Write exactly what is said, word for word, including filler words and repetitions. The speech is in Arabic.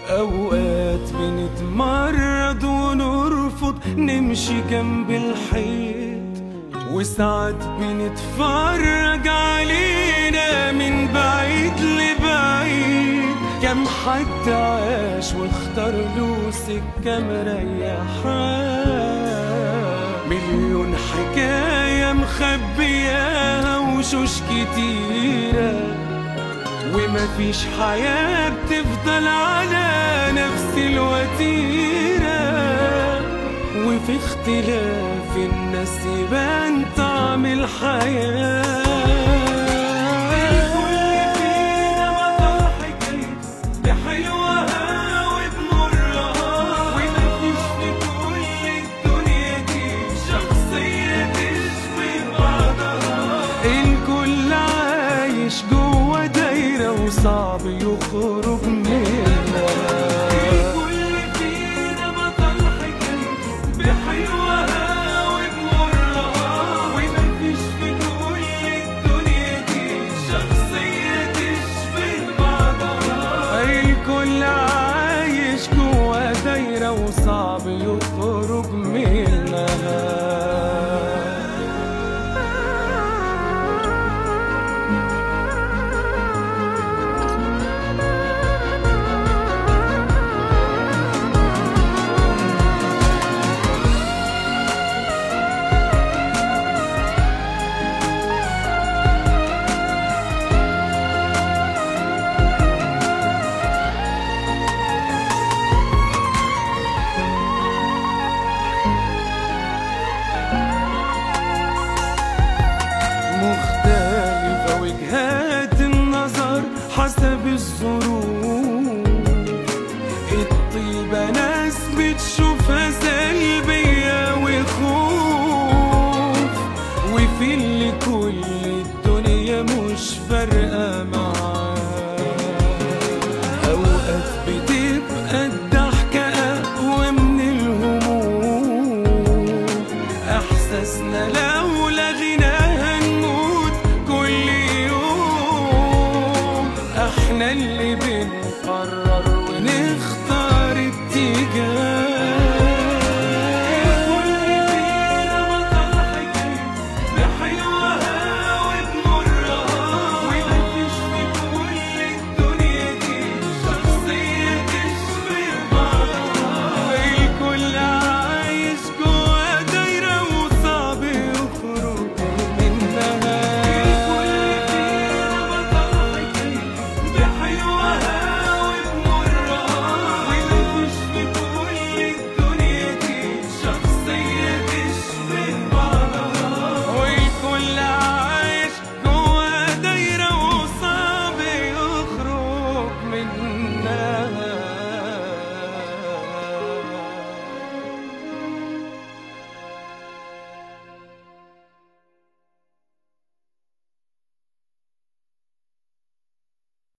أوقات بنتمرد ونرفض نمشي جنب الحيط، وساعات بنتفرج علينا من بعيد لبعيد. كم حد عاش واختار له سكة مريحة، مليون حكاية مخبياها وشوش كتيرة، ومفيش حياة بتفضل على نفس الوتيرة. وفي اختلاف الناس يبان طعم الحياة. صعب يخرج منها. الكل فينا بطل حكاية بحلوها وبمرها، ومفيش في كل الدنيا دي شخصية تشبه بعضها. الكل عايش جوا دايرة وصعب يخرج منها. مختلفة وجهات النظر حسب الظروف. الطيبة ناس بتشوفها سلبية وخوف، وفي اللي كل الدنيا مش فارقة معاه. أوقات بتبقى الضحكة أقوى من الهموم، إحساسنا لا